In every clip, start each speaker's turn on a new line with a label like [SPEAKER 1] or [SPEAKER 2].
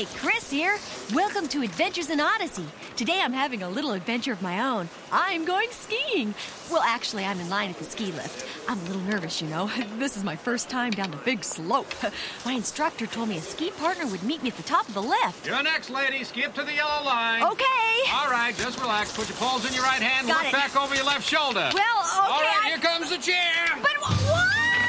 [SPEAKER 1] Hey, Chris here. Welcome to Adventures in Odyssey. Today I'm having a little adventure of my own. I'm going skiing. Well, actually, I'm in line at the ski lift. I'm a little nervous, you know. This is my first time down the big slope. My instructor told me a ski partner would meet me at the top of the lift.
[SPEAKER 2] You're next, lady. Skip to the yellow line.
[SPEAKER 1] Okay.
[SPEAKER 2] All right, just relax. Put your palms in your right hand.
[SPEAKER 1] Got
[SPEAKER 2] Look
[SPEAKER 1] it.
[SPEAKER 2] back over your left shoulder.
[SPEAKER 1] Well, okay.
[SPEAKER 2] All right, here comes the chair.
[SPEAKER 1] But what?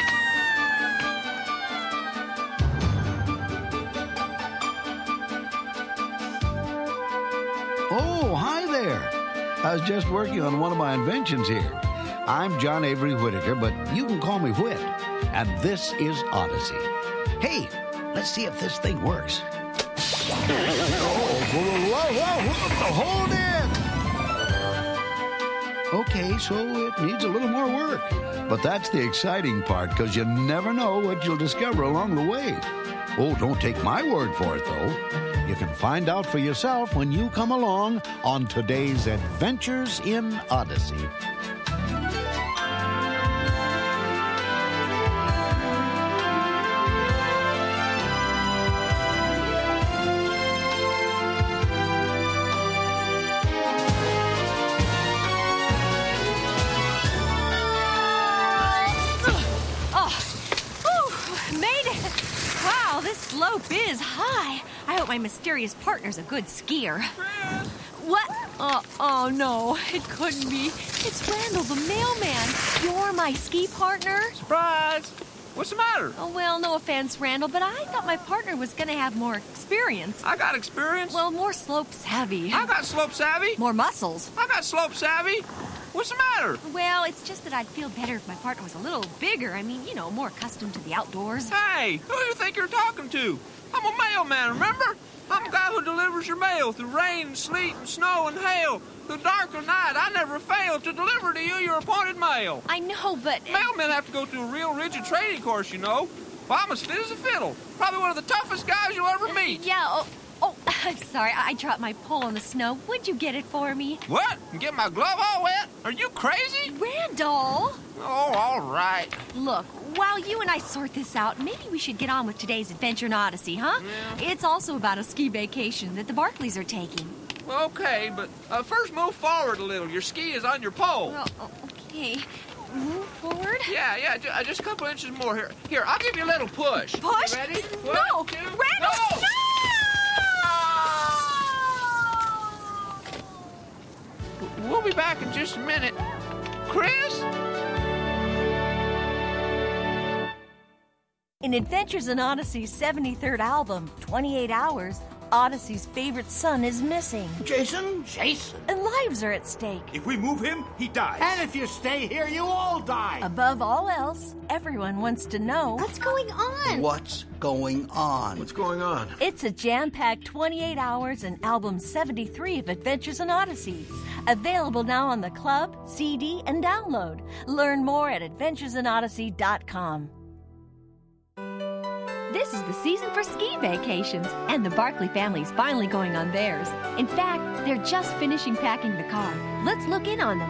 [SPEAKER 3] Oh, hi there. I was just working on one of my inventions here. I'm John Avery Whittaker, but you can call me Whit. And this is Odyssey. Hey, let's see if this thing works. Hold it! Okay, so it needs a little more work. But that's the exciting part, because you never know what you'll discover along the way. Oh, don't take my word for it, though. You can find out for yourself when you come along on today's Adventures in Odyssey.
[SPEAKER 1] Slope is high. I hope my mysterious partner's a good skier. What? Oh, no. It couldn't be. It's Randall, the mailman. You're my ski partner?
[SPEAKER 2] Surprise! What's the matter?
[SPEAKER 1] Oh, well, no offense, Randall, but I thought my partner was going to have more experience.
[SPEAKER 2] I got experience.
[SPEAKER 1] Well, more slope savvy.
[SPEAKER 2] I got slope savvy.
[SPEAKER 1] More muscles.
[SPEAKER 2] I got slope savvy. What's the matter?
[SPEAKER 1] Well, it's just that I'd feel better if my partner was a little bigger. I mean, you know, more accustomed to the outdoors.
[SPEAKER 2] Hey, who do you think you're talking to? I'm a mailman, remember? I'm a guy who delivers your mail through rain and sleet and snow and hail. Through dark or night, I never fail to deliver to you your appointed mail.
[SPEAKER 1] I know, but...
[SPEAKER 2] Mailmen have to go through a real rigid training course, you know. Well, I'm as fit as a fiddle. Probably one of the toughest guys you'll ever meet.
[SPEAKER 1] Yeah, I'm sorry. I dropped my pole in the snow. Would you get it for me?
[SPEAKER 2] What? And get my glove all wet? Are you crazy?
[SPEAKER 1] Randall!
[SPEAKER 2] Oh, all right.
[SPEAKER 1] Look, while you and I sort this out, maybe we should get on with today's Adventure in Odyssey, huh?
[SPEAKER 2] Yeah.
[SPEAKER 1] It's also about a ski vacation that the Barkleys are taking.
[SPEAKER 2] Okay, but first move forward a little. Your ski is on your pole.
[SPEAKER 1] Well, okay. Move forward?
[SPEAKER 2] Yeah, just a couple inches more here. Here, I'll give you a little push.
[SPEAKER 1] Push?
[SPEAKER 2] You ready?
[SPEAKER 1] No!
[SPEAKER 2] One, two,
[SPEAKER 1] Randall,
[SPEAKER 2] go!
[SPEAKER 1] no!
[SPEAKER 2] We'll be back in just a minute. Chris?
[SPEAKER 1] In Adventures in Odyssey's 73rd album, 28 Hours, Odyssey's favorite son is missing.
[SPEAKER 4] Jason?
[SPEAKER 1] And lives are at stake.
[SPEAKER 4] If we move him, he dies. And if you stay here, you all die.
[SPEAKER 1] Above all else, everyone wants to know...
[SPEAKER 5] What's going on?
[SPEAKER 3] What's going on?
[SPEAKER 4] What's going on?
[SPEAKER 1] It's a jam-packed 28 hours in album 73 of Adventures in Odyssey. Available now on the club, CD, and download. Learn more at adventuresinodyssey.com. This is the season for ski vacations, and the Barkley family's finally going on theirs. In fact, they're just finishing packing the car. Let's look in on them.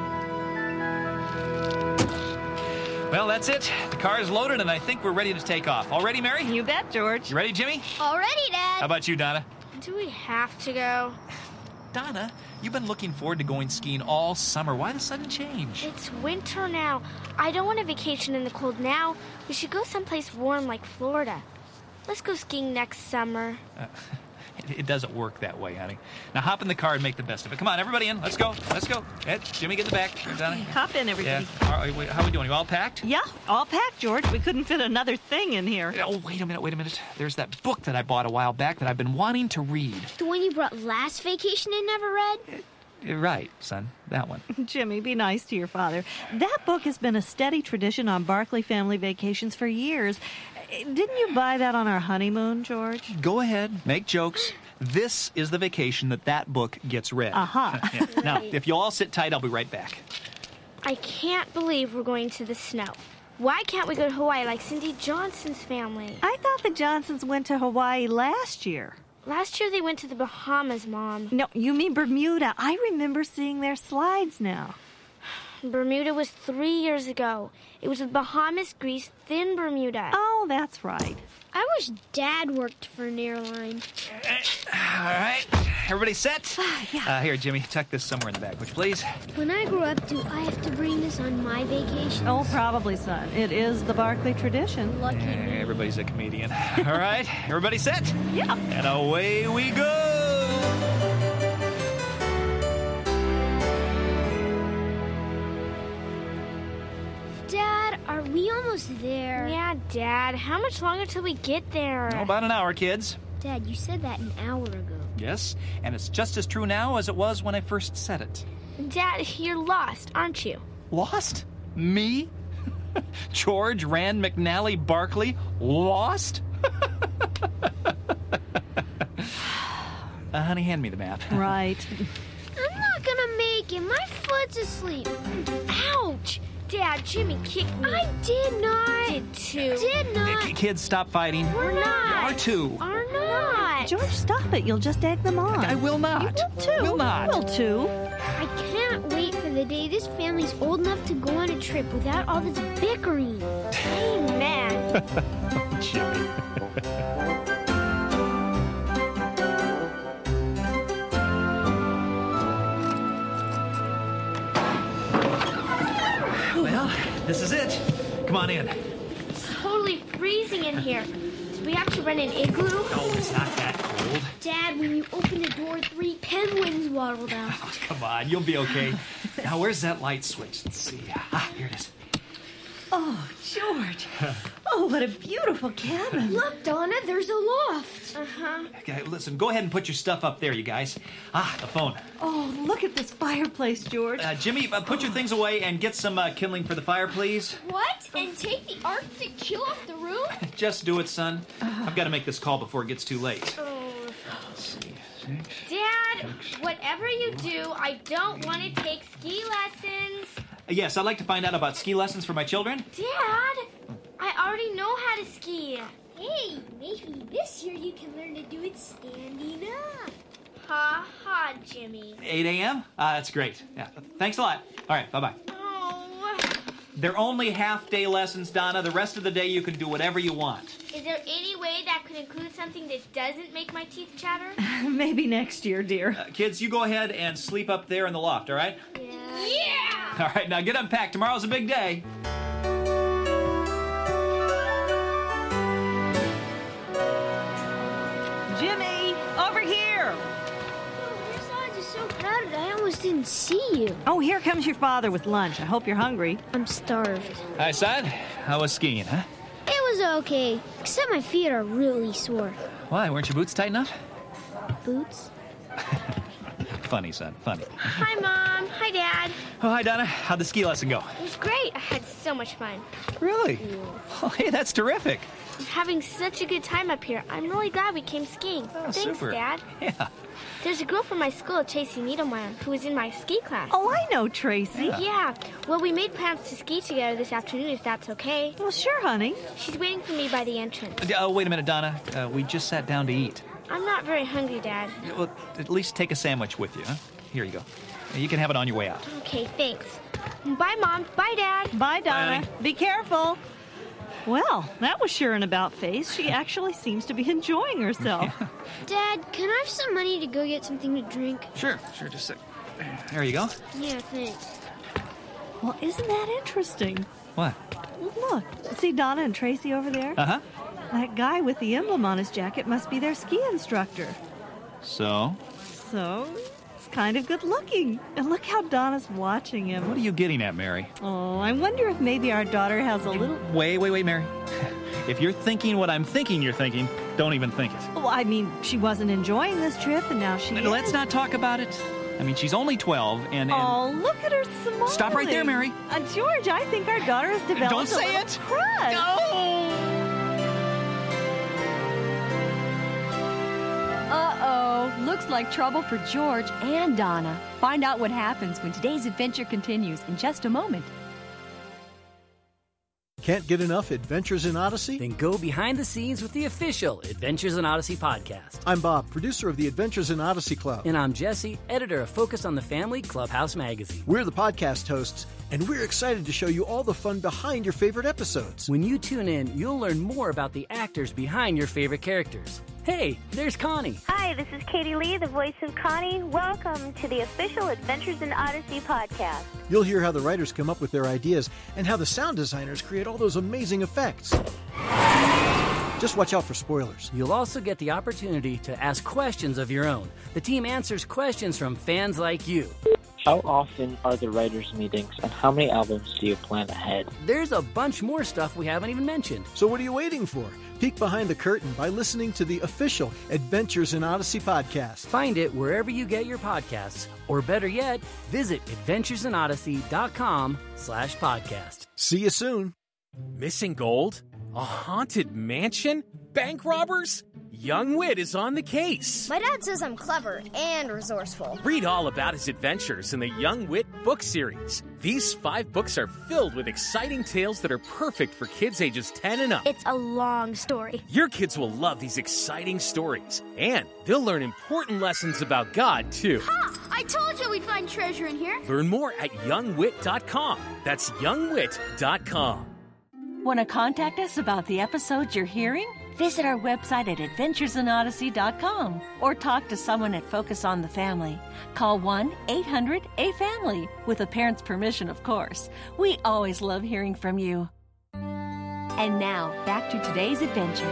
[SPEAKER 6] Well, that's it. The car is loaded, and I think we're ready to take off. All ready, Mary?
[SPEAKER 5] You bet, George.
[SPEAKER 6] You ready, Jimmy?
[SPEAKER 5] Already, Dad.
[SPEAKER 6] How about you, Donna?
[SPEAKER 5] Do we have to go?
[SPEAKER 6] Donna, you've been looking forward to going skiing all summer. Why the sudden change?
[SPEAKER 5] It's winter now. I don't want a vacation in the cold now. We should go someplace warm like Florida. Let's go skiing next summer.
[SPEAKER 6] It doesn't work that way, honey. Now hop in the car and make the best of it. Come on, everybody in. Let's go. Let's go. Ed, Jimmy, get in the back. Donna.
[SPEAKER 7] Hop in, everybody.
[SPEAKER 6] Yeah. All right, how are we doing? You all packed?
[SPEAKER 7] Yeah, all packed, George. We couldn't fit another thing in here.
[SPEAKER 6] Oh, wait a minute. There's that book that I bought a while back that I've been wanting to read.
[SPEAKER 5] The one you brought last vacation and never read?
[SPEAKER 6] You're right, son. That one.
[SPEAKER 7] Jimmy, be nice to your father. That book has been a steady tradition on Barkley family vacations for years. Didn't you buy that on our honeymoon, George?
[SPEAKER 6] Go ahead. Make jokes. This is the vacation that book gets read.
[SPEAKER 7] Aha.
[SPEAKER 6] Yeah. Now, if you all sit tight, I'll be right back.
[SPEAKER 5] I can't believe we're going to the snow. Why can't we go to Hawaii like Cindy Johnson's family?
[SPEAKER 7] I thought the Johnsons went to Hawaii last year.
[SPEAKER 5] Last year they went to the Bahamas, Mom.
[SPEAKER 7] No, you mean Bermuda. I remember seeing their slides now.
[SPEAKER 5] Bermuda was 3 years ago. It was the Bahamas, Greece, then Bermuda.
[SPEAKER 7] Oh, that's right.
[SPEAKER 5] I wish Dad worked for an airline.
[SPEAKER 6] All right. Everybody set?
[SPEAKER 7] Yeah.
[SPEAKER 6] Here, Jimmy, tuck this somewhere in the back, would you please?
[SPEAKER 5] When I grow up, do I have to bring this on my vacation?
[SPEAKER 7] Oh, probably, son. It is the Barkley tradition.
[SPEAKER 5] Lucky me.
[SPEAKER 6] Everybody's a comedian. All right. Everybody set?
[SPEAKER 7] Yeah.
[SPEAKER 6] And away we go.
[SPEAKER 5] Dad, are we almost there? Yeah, Dad. How much longer till we get there?
[SPEAKER 6] Oh, about an hour, kids.
[SPEAKER 5] Dad, you said that an hour ago.
[SPEAKER 6] Yes, and it's just as true now as it was when I first said it.
[SPEAKER 5] Dad, you're lost, aren't you?
[SPEAKER 6] Lost? Me? George Rand McNally Barkley? Lost? Honey, hand me the map.
[SPEAKER 7] Right.
[SPEAKER 5] I'm not gonna make it. My foot's asleep. Ouch! Dad, Jimmy kicked me. I did not. Did too. Did not.
[SPEAKER 6] Kids, stop fighting.
[SPEAKER 5] We're not.
[SPEAKER 6] Are too.
[SPEAKER 5] Are not.
[SPEAKER 7] George, stop it. You'll just egg them on.
[SPEAKER 6] I will not.
[SPEAKER 7] You will too.
[SPEAKER 6] Will not.
[SPEAKER 7] You will too.
[SPEAKER 5] I can't wait for the day this family's old enough to go on a trip without all this bickering. Amen.
[SPEAKER 6] Jimmy. Well, this is it. Come on in.
[SPEAKER 5] It's totally freezing in here. Do we have to rent an igloo?
[SPEAKER 6] Oh, it's not that cold.
[SPEAKER 5] Dad, when you opened the door, 3 penguins waddled out.
[SPEAKER 6] Oh, come on, you'll be okay. Now, where's that light switch? Let's see. Ah, here it is.
[SPEAKER 7] Oh, George. Oh, what a beautiful cabin.
[SPEAKER 5] Look, Donna, there's a loft. Uh-huh.
[SPEAKER 6] Okay, listen, go ahead and put your stuff up there, you guys. Ah, the phone.
[SPEAKER 7] Oh, look at this fireplace, George.
[SPEAKER 6] Jimmy, put your things away and get some kindling for the fire, please.
[SPEAKER 5] What? And take the Arctic chill off the roof?
[SPEAKER 6] Just do it, son. I've got to make this call before it gets too late. Let's see.
[SPEAKER 5] Dad, whatever you do, I don't want to take ski lessons.
[SPEAKER 6] Yes, I'd like to find out about ski lessons for my children.
[SPEAKER 5] Dad, I already know how to ski. Hey, maybe this year you can learn to do it standing up. Ha ha, Jimmy.
[SPEAKER 6] 8 a.m.? That's great. Yeah, thanks a lot. All right, bye-bye.
[SPEAKER 5] Oh.
[SPEAKER 6] They're only half-day lessons, Donna. The rest of the day you can do whatever you want.
[SPEAKER 5] Is there any way that could include something that doesn't make my teeth chatter?
[SPEAKER 7] Maybe next year, dear.
[SPEAKER 6] Kids, you go ahead and sleep up there in the loft, all right?
[SPEAKER 5] Yeah.
[SPEAKER 6] All right, now get unpacked. Tomorrow's a big day.
[SPEAKER 7] Jimmy, over here.
[SPEAKER 5] Your sides are so crowded, I almost didn't see you.
[SPEAKER 7] Oh, here comes your father with lunch. I hope you're hungry.
[SPEAKER 5] I'm starved.
[SPEAKER 6] Hi, son. How was skiing, huh?
[SPEAKER 5] It was okay, except my feet are really sore.
[SPEAKER 6] Why, weren't your boots tight enough?
[SPEAKER 5] Boots?
[SPEAKER 6] Funny, son, funny.
[SPEAKER 5] Hi, Mom. Hi, Dad.
[SPEAKER 6] Oh, hi, Donna. How'd the ski lesson go?
[SPEAKER 5] It was great. I had so much fun.
[SPEAKER 6] Really? Oh, hey, that's terrific.
[SPEAKER 5] I'm having such a good time up here. I'm really glad we came skiing.
[SPEAKER 6] Oh,
[SPEAKER 5] Thanks,
[SPEAKER 6] super.
[SPEAKER 5] Dad.
[SPEAKER 6] Yeah.
[SPEAKER 5] There's a girl from my school, Tracy Needlemeyer, who was in my ski class.
[SPEAKER 7] Oh, I know Tracy.
[SPEAKER 5] Yeah. Well, we made plans to ski together this afternoon, if that's okay.
[SPEAKER 7] Well, sure, honey.
[SPEAKER 5] She's waiting for me by the entrance.
[SPEAKER 6] Oh, wait a minute, Donna. We just sat down to eat.
[SPEAKER 5] I'm not very hungry, Dad.
[SPEAKER 6] Well, at least take a sandwich with you, huh? Here you go. You can have it on your way out.
[SPEAKER 5] Okay, thanks. Bye, Mom. Bye, Dad.
[SPEAKER 7] Bye, Donna.
[SPEAKER 6] honey.
[SPEAKER 7] Be careful. Well, that was sure an about-face. She actually seems to be enjoying herself.
[SPEAKER 5] Dad, can I have some money to go get something to drink?
[SPEAKER 6] Sure, just a sec. There you go.
[SPEAKER 5] Yeah, thanks.
[SPEAKER 7] Well, isn't that interesting?
[SPEAKER 6] What?
[SPEAKER 7] Look, see Donna and Tracy over there?
[SPEAKER 6] Uh-huh.
[SPEAKER 7] That guy with the emblem on his jacket must be their ski instructor.
[SPEAKER 6] So?
[SPEAKER 7] So, he's kind of good looking. And look how Donna's watching him.
[SPEAKER 6] What are you getting at, Mary?
[SPEAKER 7] Oh, I wonder if maybe our daughter has a little...
[SPEAKER 6] Wait, Mary. If you're thinking what I'm thinking you're thinking, don't even think it.
[SPEAKER 7] Well, I mean, she wasn't enjoying this trip, and now she is.
[SPEAKER 6] Let's not talk about it. I mean, she's only 12, and...
[SPEAKER 7] Oh, look at her smiling.
[SPEAKER 6] Stop right there, Mary.
[SPEAKER 7] George, I think our daughter has developed
[SPEAKER 6] Don't say
[SPEAKER 7] a little
[SPEAKER 6] it.
[SPEAKER 7] crush.
[SPEAKER 1] Uh-oh. Looks like trouble for George and Donna. Find out what happens when today's adventure continues in just a moment.
[SPEAKER 8] Can't get enough Adventures in Odyssey?
[SPEAKER 9] Then go behind the scenes with the official Adventures in Odyssey podcast.
[SPEAKER 8] I'm Bob, producer of the Adventures in Odyssey Club.
[SPEAKER 9] And I'm Jesse, editor of Focus on the Family Clubhouse magazine.
[SPEAKER 8] We're the podcast hosts, and we're excited to show you all the fun behind your favorite episodes.
[SPEAKER 9] When you tune in, you'll learn more about the actors behind your favorite characters. Hey, there's Connie.
[SPEAKER 10] Hi, this is Katie Lee, the voice of Connie. Welcome to the official Adventures in Odyssey podcast.
[SPEAKER 8] You'll hear how the writers come up with their ideas and how the sound designers create all those amazing effects. Just watch out for spoilers.
[SPEAKER 9] You'll also get the opportunity to ask questions of your own. The team answers questions from fans like you.
[SPEAKER 11] How often are the writers' meetings, and how many albums do you plan ahead?
[SPEAKER 9] There's a bunch more stuff we haven't even mentioned.
[SPEAKER 8] So what are you waiting for? Peek behind the curtain by listening to the official Adventures in Odyssey podcast.
[SPEAKER 9] Find it wherever you get your podcasts, or better yet, visit adventuresinodyssey.com/podcast.
[SPEAKER 8] See you soon.
[SPEAKER 12] Missing gold? A haunted mansion? Bank robbers? Young Wit is on the case.
[SPEAKER 13] My dad says I'm clever and resourceful.
[SPEAKER 12] Read all about his adventures in the Young Wit book series. These 5 books are filled with exciting tales that are perfect for kids ages 10 and up.
[SPEAKER 13] It's a long story.
[SPEAKER 12] Your kids will love these exciting stories, and they'll learn important lessons about God, too.
[SPEAKER 13] Ha! I told you we'd find treasure in here.
[SPEAKER 12] Learn more at youngwit.com. That's youngwit.com.
[SPEAKER 1] Want to contact us about the episodes you're hearing? Visit our website at adventuresinodyssey.com or talk to someone at Focus on the Family. Call 1-800-A-FAMILY, with a parent's permission, of course. We always love hearing from you. And now, back to today's adventure.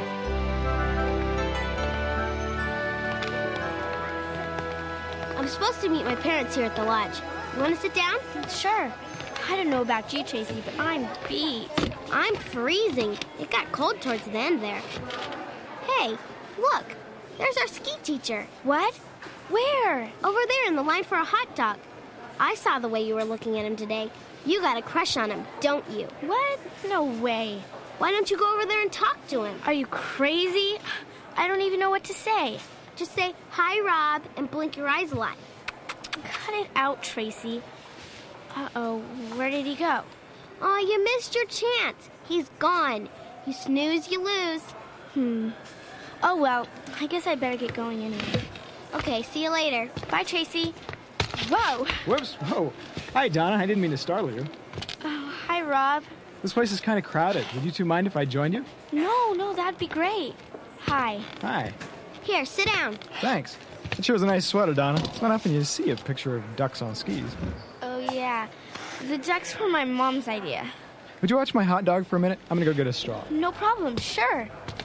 [SPEAKER 5] I'm supposed to meet my parents here at the lodge. You want to sit down? Sure. I don't know about you, Tracy, but I'm beat. I'm freezing. It got cold towards the end there. Hey, look. There's our ski teacher. What? Where? Over there in the line for a hot dog. I saw the way you were looking at him today. You got a crush on him, don't you? What? No way. Why don't you go over there and talk to him? Are you crazy? I don't even know what to say. Just say, "Hi, Rob," and blink your eyes a lot. Cut it out, Tracy. Uh-oh, where did he go? Oh, you missed your chance. He's gone. You snooze, you lose. Oh, well, I guess I better get going anyway. Okay, see you later. Bye, Tracy. Whoa!
[SPEAKER 14] Whoops, whoa. Hi, Donna. I didn't mean to startle you.
[SPEAKER 5] Oh, hi, Rob.
[SPEAKER 14] This place is kind of crowded. Would you two mind if I joined you?
[SPEAKER 5] No, that'd be great. Hi.
[SPEAKER 14] Hi.
[SPEAKER 5] Here, sit down.
[SPEAKER 14] Thanks. That sure was a nice sweater, Donna. It's not often you see a picture of ducks on skis.
[SPEAKER 5] Oh, yeah. The ducks were my mom's idea.
[SPEAKER 14] Would you watch my hot dog for a minute? I'm gonna go get a straw.
[SPEAKER 5] No problem, sure.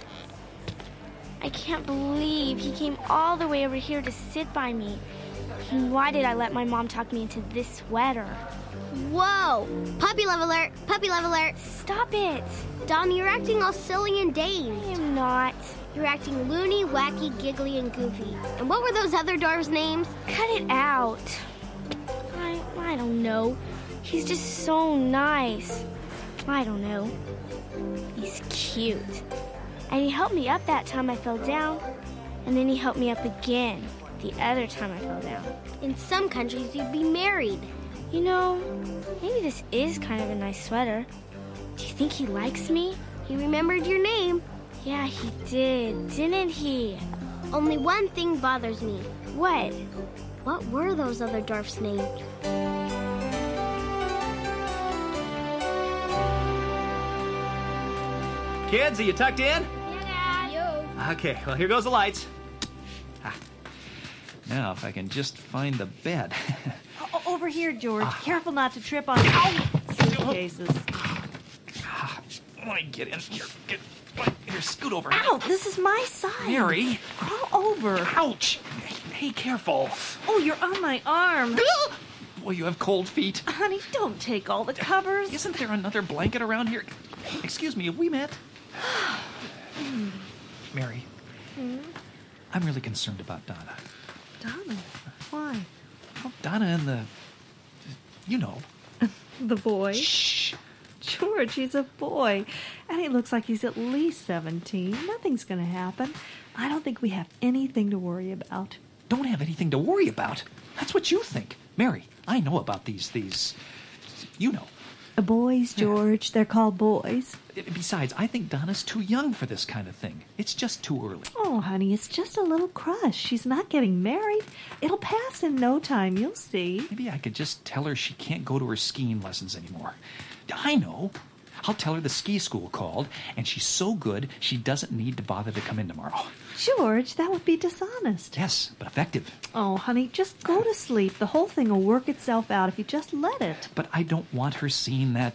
[SPEAKER 5] I can't believe he came all the way over here to sit by me. And why did I let my mom talk me into this sweater? Whoa! Puppy love alert! Puppy love alert! Stop it! Donna, you're acting all silly and dazed. I am not. You're acting loony, wacky, giggly, and goofy. And what were those other dwarves' names? Cut it out. I don't know. He's just so nice. I don't know. He's cute. And he helped me up that time I fell down. And then he helped me up again the other time I fell down. In some countries, you'd be married. You know, maybe this is kind of a nice sweater. Do you think he likes me? He remembered your name. Yeah, he did, didn't he? Only one thing bothers me. What? What were those other dwarfs' names?
[SPEAKER 6] Kids, are you tucked in?
[SPEAKER 5] Yeah, Dad.
[SPEAKER 6] Okay, well, here goes the lights. Now, if I can just find the bed.
[SPEAKER 7] Over here, George. Careful not to trip on suitcases.
[SPEAKER 6] Let me get in here. Here, scoot over.
[SPEAKER 7] Ow, this is my side.
[SPEAKER 6] Mary.
[SPEAKER 7] Crawl over.
[SPEAKER 6] Ouch. Hey, careful.
[SPEAKER 7] Oh, you're on my arm.
[SPEAKER 6] Boy, you have cold feet.
[SPEAKER 7] Honey, don't take all the covers.
[SPEAKER 6] Isn't there another blanket around here? Excuse me, have we met? Mary. I'm really concerned about Donna.
[SPEAKER 7] Donna? Why?
[SPEAKER 6] Well, Donna and the... You know.
[SPEAKER 7] The boy?
[SPEAKER 6] Shh.
[SPEAKER 7] George, he's a boy. And he looks like he's at least 17. Nothing's going to happen. I don't think we have anything to worry about.
[SPEAKER 6] Don't have anything to worry about? That's what you think. Mary, I know about these... You know.
[SPEAKER 7] Boys, George. They're called boys.
[SPEAKER 6] Besides, I think Donna's too young for this kind of thing. It's just too early.
[SPEAKER 7] Oh, honey, it's just a little crush. She's not getting married. It'll pass in no time, you'll see.
[SPEAKER 6] Maybe I could just tell her she can't go to her skiing lessons anymore. I know. I'll tell her the ski school called, and she's so good she doesn't need to bother to come in tomorrow.
[SPEAKER 7] George, that would be dishonest.
[SPEAKER 6] Yes, but effective.
[SPEAKER 7] Oh, honey, just go to sleep. The whole thing will work itself out if you just let it.
[SPEAKER 6] But I don't want her seeing that...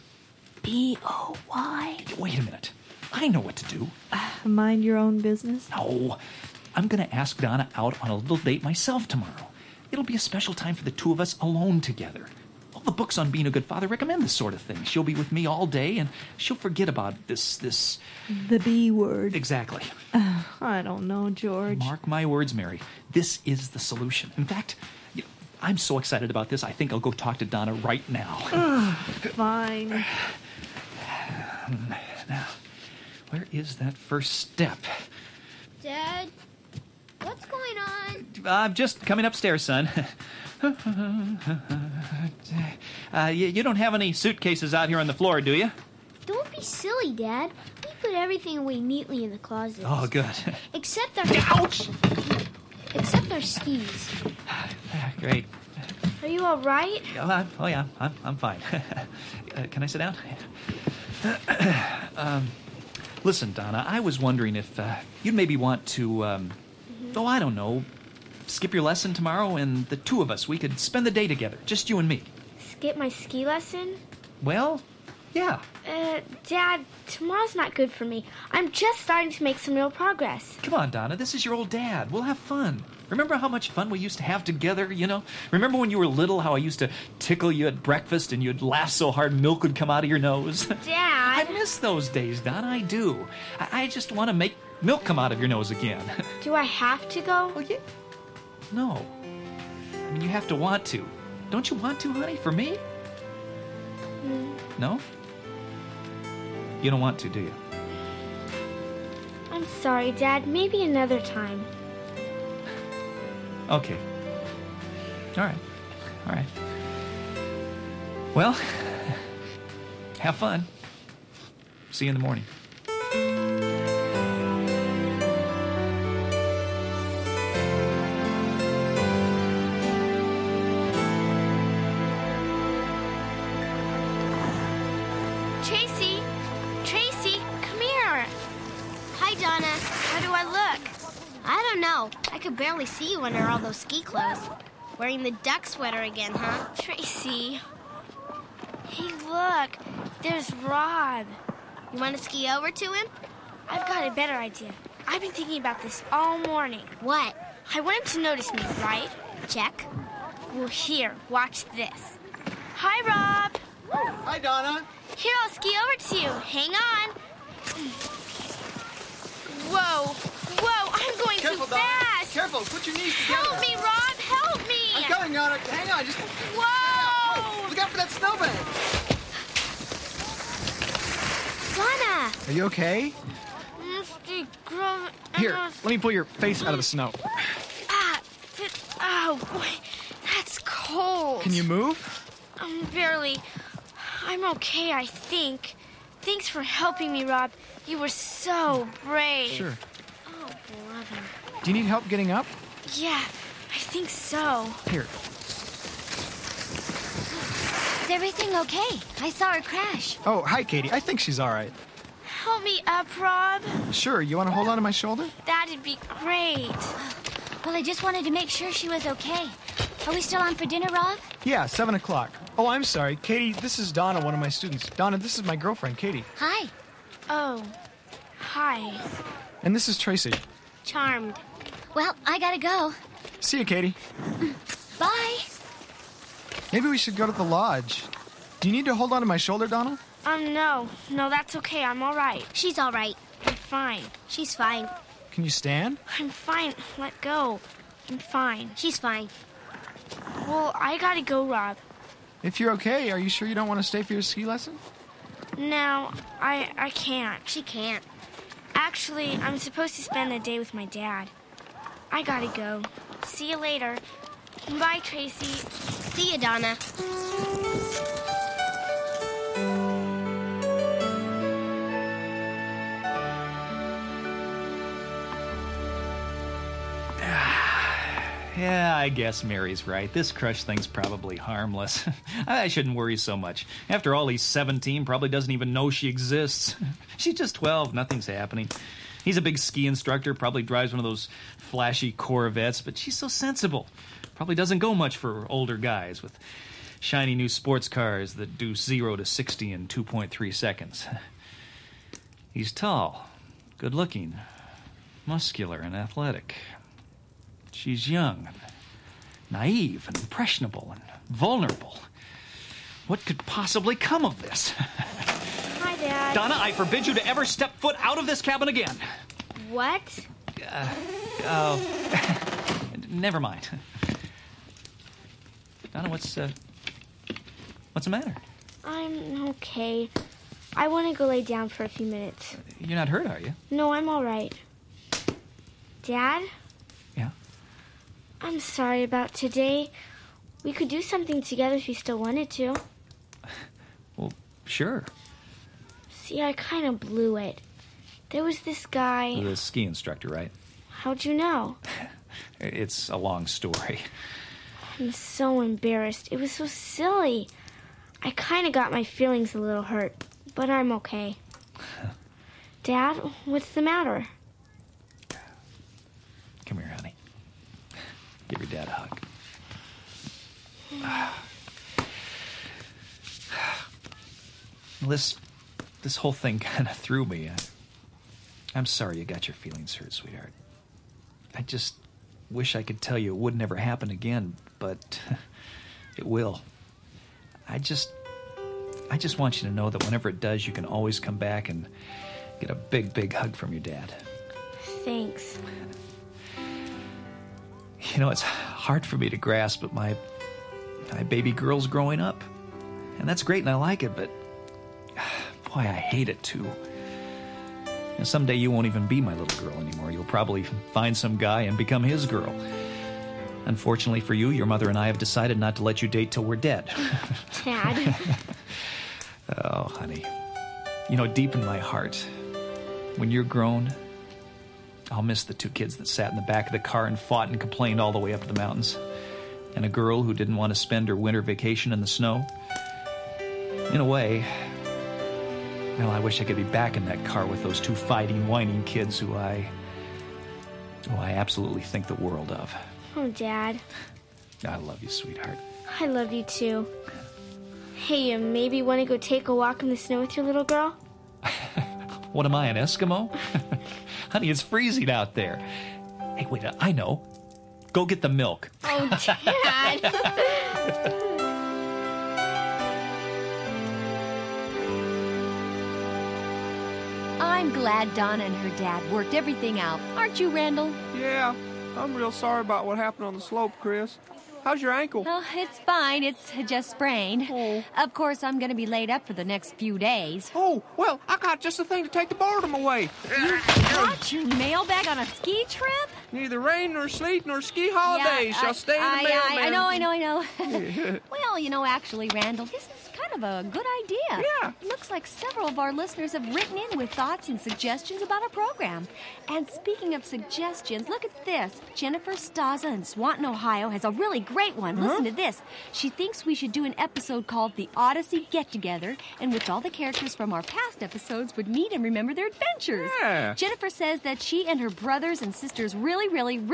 [SPEAKER 7] B-O-Y.
[SPEAKER 6] Wait a minute. I know what to do.
[SPEAKER 7] Mind your own business?
[SPEAKER 6] No. I'm going to ask Donna out on a little date myself tomorrow. It'll be a special time for the two of us alone together. All the books on being a good father recommend this sort of thing. She'll be with me all day, and she'll forget about this...
[SPEAKER 7] The B word.
[SPEAKER 6] Exactly.
[SPEAKER 7] I don't know, George.
[SPEAKER 6] Mark my words, Mary. This is the solution. In fact, I'm so excited about this, I think I'll go talk to Donna right now.
[SPEAKER 7] Fine.
[SPEAKER 6] Now, where is that first step?
[SPEAKER 13] Dad, what's going on?
[SPEAKER 6] I'm just coming upstairs, son. You don't have any suitcases out here on the floor, do you?
[SPEAKER 13] Don't be silly, Dad. We put everything away neatly in the closet.
[SPEAKER 6] Oh, good.
[SPEAKER 13] Except our...
[SPEAKER 6] Ouch!
[SPEAKER 13] Except our skis.
[SPEAKER 6] Great.
[SPEAKER 5] Are you all right?
[SPEAKER 6] Oh yeah, I'm fine. Can I sit down? Listen, Donna, I was wondering if you'd maybe want to, oh, I don't know, skip your lesson tomorrow, and the two of us, we could spend the day together, just you and me.
[SPEAKER 5] Skip my ski lesson?
[SPEAKER 6] Well, yeah.
[SPEAKER 5] Dad, tomorrow's not good for me. I'm just starting to make some real progress.
[SPEAKER 6] Come on, Donna, this is your old dad. We'll have fun. Remember how much fun we used to have together, you know? Remember when you were little, how I used to tickle you at breakfast and you'd laugh so hard milk would come out of your nose?
[SPEAKER 5] Dad!
[SPEAKER 6] I miss those days, Donna, I do. I just want to make milk come out of your nose again.
[SPEAKER 5] Do I have to go?
[SPEAKER 6] Oh, yeah. No. I mean, you have to want to. Don't you want to, honey, for me? No? You don't want to, do you?
[SPEAKER 5] I'm sorry, Dad. Maybe another time.
[SPEAKER 6] Okay. All right. Well, have fun. See you in the morning.
[SPEAKER 5] Tracy, come here.
[SPEAKER 13] Hi, Donna. How do I look? I don't know. I could barely see you under all those ski clothes. Wearing the duck sweater again, huh?
[SPEAKER 5] Tracy. Hey, look. There's Rob.
[SPEAKER 13] You want to ski over to him?
[SPEAKER 5] I've got a better idea. I've been thinking about this all morning.
[SPEAKER 13] What?
[SPEAKER 5] I want him to notice me, right?
[SPEAKER 13] Check.
[SPEAKER 5] Well, here, watch this. Hi, Rob.
[SPEAKER 14] Oh, hi, Donna.
[SPEAKER 5] Here, I'll ski over to you. Hang on. Whoa, I'm going
[SPEAKER 14] Careful,
[SPEAKER 5] too
[SPEAKER 14] Donna.
[SPEAKER 5] fast.
[SPEAKER 14] Careful, put your knees together.
[SPEAKER 5] Help me, Rob, help me.
[SPEAKER 14] I'm coming, Donna. Hang on, just...
[SPEAKER 5] Whoa.
[SPEAKER 14] Oh, look out for that snowbank.
[SPEAKER 5] Donna.
[SPEAKER 14] Are you okay? Here, let me pull your face out of the snow.
[SPEAKER 5] Oh, boy, that's cold.
[SPEAKER 14] Can you move?
[SPEAKER 5] Barely. I'm okay, I think. Thanks for helping me, Rob. You were so brave.
[SPEAKER 14] Sure.
[SPEAKER 5] Oh, brother.
[SPEAKER 14] Do you need help getting up?
[SPEAKER 5] Yeah, I think so.
[SPEAKER 14] Here.
[SPEAKER 1] Is everything okay? I saw her crash.
[SPEAKER 14] Oh, hi, Katie. I think she's all right.
[SPEAKER 5] Help me up, Rob.
[SPEAKER 14] Sure. You want to hold on to my shoulder?
[SPEAKER 5] That'd be great.
[SPEAKER 1] Well, I just wanted to make sure she was okay. Are we still on for dinner, Rob?
[SPEAKER 14] Yeah, 7 o'clock. Oh, I'm sorry. Katie, this is Donna, one of my students. Donna, this is my girlfriend, Katie.
[SPEAKER 1] Hi.
[SPEAKER 5] Oh, hi.
[SPEAKER 14] And this is Tracy.
[SPEAKER 13] Charmed.
[SPEAKER 1] Well, I gotta go.
[SPEAKER 14] See you, Katie.
[SPEAKER 1] Bye.
[SPEAKER 14] Maybe we should go to the lodge. Do you need to hold on to my shoulder, Donna?
[SPEAKER 5] No, that's okay. I'm all right.
[SPEAKER 13] She's all right.
[SPEAKER 5] I'm fine.
[SPEAKER 13] She's fine.
[SPEAKER 14] Can you stand?
[SPEAKER 5] I'm fine. Let go. I'm fine.
[SPEAKER 13] She's fine.
[SPEAKER 5] Well, I gotta go, Rob.
[SPEAKER 14] If you're okay, are you sure you don't want to stay for your ski lesson?
[SPEAKER 5] No, I can't.
[SPEAKER 13] She can't.
[SPEAKER 5] Actually, I'm supposed to spend the day with my dad. I gotta go. See you later. Bye, Tracy.
[SPEAKER 13] See you, Donna.
[SPEAKER 6] Yeah, I guess Mary's right. This crush thing's probably harmless. I shouldn't worry so much. After all, he's 17, probably doesn't even know she exists. She's just 12, nothing's happening. He's a big ski instructor, probably drives one of those flashy Corvettes, but she's so sensible. Probably doesn't go much for older guys with shiny new sports cars that do 0 to 60 in 2.3 seconds. He's tall, good-looking, muscular, and athletic. She's young, and naive, and impressionable, and vulnerable. What could possibly come of this?
[SPEAKER 5] Hi, Dad.
[SPEAKER 6] Donna, I forbid you to ever step foot out of this cabin again.
[SPEAKER 5] What?
[SPEAKER 6] Never mind. Donna, what's the matter?
[SPEAKER 5] I'm okay. I want to go lay down for a few minutes.
[SPEAKER 6] You're not hurt, are you?
[SPEAKER 5] No, I'm all right. Dad?
[SPEAKER 6] Yeah?
[SPEAKER 5] I'm sorry about today. We could do something together if you still wanted to.
[SPEAKER 6] Well, sure.
[SPEAKER 5] See, I kind of blew it. There was this guy...
[SPEAKER 6] The ski instructor, right?
[SPEAKER 5] How'd you know?
[SPEAKER 6] It's a long story.
[SPEAKER 5] I'm so embarrassed. It was so silly. I kind of got my feelings a little hurt, but I'm okay. Dad, what's the matter?
[SPEAKER 6] Come here, honey. Give your dad a hug. This whole thing kind of threw me. I'm sorry you got your feelings hurt, sweetheart. I just wish I could tell you it would never happen again, but it will. I just want you to know that whenever it does, you can always come back and get a big, big hug from your dad.
[SPEAKER 5] Thanks.
[SPEAKER 6] You know, it's hard for me to grasp, but my baby girl's growing up. And that's great and I like it, but boy, I hate it too. And someday you won't even be my little girl anymore. You'll probably find some guy and become his girl. Unfortunately for you, your mother and I have decided not to let you date till we're dead.
[SPEAKER 5] Dad.
[SPEAKER 6] Oh, honey. You know, deep in my heart, when you're grown, I'll miss the two kids that sat in the back of the car and fought and complained all the way up the mountains. And a girl who didn't want to spend her winter vacation in the snow. In a way, well, I wish I could be back in that car with those two fighting, whining kids who I absolutely think the world of.
[SPEAKER 5] Oh, Dad.
[SPEAKER 6] I love you, sweetheart.
[SPEAKER 5] I love you, too. Hey, you maybe want to go take a walk in the snow with your little girl?
[SPEAKER 6] What am I, an Eskimo? Honey, it's freezing out there. Hey, wait, I know. Go get the milk.
[SPEAKER 5] Oh, Dad.
[SPEAKER 1] I'm glad Donna and her dad worked everything out. Aren't you, Randall?
[SPEAKER 2] Yeah, I'm real sorry about what happened on the slope, Chris. How's your ankle?
[SPEAKER 1] Oh, it's fine. It's just sprained.
[SPEAKER 2] Oh.
[SPEAKER 1] Of course, I'm going to be laid up for the next few days.
[SPEAKER 2] Oh, well, I got just the thing to take the boredom away.
[SPEAKER 1] You brought your mailbag on a ski trip?
[SPEAKER 2] Neither rain nor sleet nor ski holidays shall stay in the mailman.
[SPEAKER 1] I know. Well, you know, actually, Randall, this is kind of a good idea.
[SPEAKER 2] Yeah.
[SPEAKER 1] It looks like several of our listeners have written in with thoughts and suggestions about our program. And speaking of suggestions, look at this. Jennifer Staza in Swanton, Ohio has a really great one. Listen to this. She thinks we should do an episode called The Odyssey Get-Together, in which all the characters from our past episodes would meet and remember their adventures.
[SPEAKER 2] Yeah.
[SPEAKER 1] Jennifer says that she and her brothers and sisters really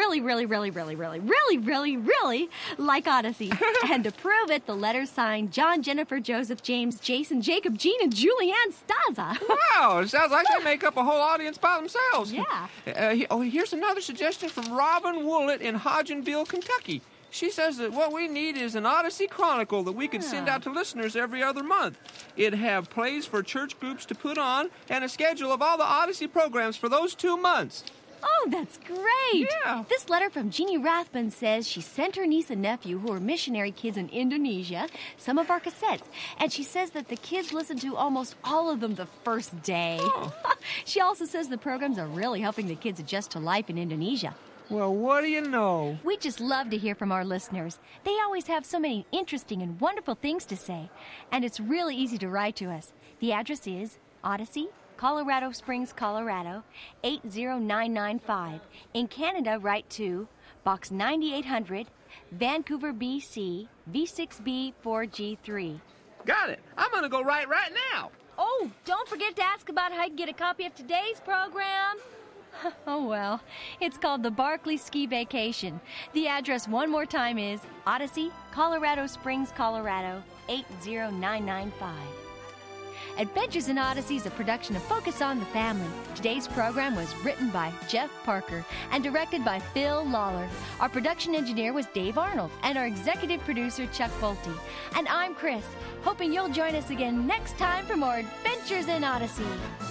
[SPEAKER 1] like Odyssey. And to prove it, the letters signed John, Jennifer, Joseph, James, Jason, Jacob, Jean, and Julianne Staza.
[SPEAKER 2] Wow, it sounds like they make up a whole audience by themselves.
[SPEAKER 1] Yeah.
[SPEAKER 2] Here's another suggestion from Robin Woollett in Hodgenville, Kentucky. She says that what we need is an Odyssey Chronicle that we could send out to listeners every other month. It'd have plays for church groups to put on and a schedule of all the Odyssey programs for those 2 months.
[SPEAKER 1] Oh, that's great.
[SPEAKER 2] Yeah.
[SPEAKER 1] This letter from Jeannie Rathbun says she sent her niece and nephew, who are missionary kids in Indonesia, some of our cassettes. And she says that the kids listened to almost all of them the first day.
[SPEAKER 2] Oh.
[SPEAKER 1] She also says the programs are really helping the kids adjust to life in Indonesia.
[SPEAKER 2] Well, what do you know?
[SPEAKER 1] We just love to hear from our listeners. They always have so many interesting and wonderful things to say. And it's really easy to write to us. The address is Odyssey, Colorado Springs, Colorado, 80995. In Canada, write to Box 9800, Vancouver, BC, V6B4G3.
[SPEAKER 2] Got it. I'm going to go right now.
[SPEAKER 1] Oh, don't forget to ask about how you can get a copy of today's program. Oh, well, it's called the Barkley Ski Vacation. The address one more time is Odyssey, Colorado Springs, Colorado, 80995. Adventures in Odyssey is a production of Focus on the Family. Today's program was written by Jeff Parker and directed by Phil Lawler. Our production engineer was Dave Arnold, and our executive producer, Chuck Bolte. And I'm Chris, hoping you'll join us again next time for more Adventures in Odyssey.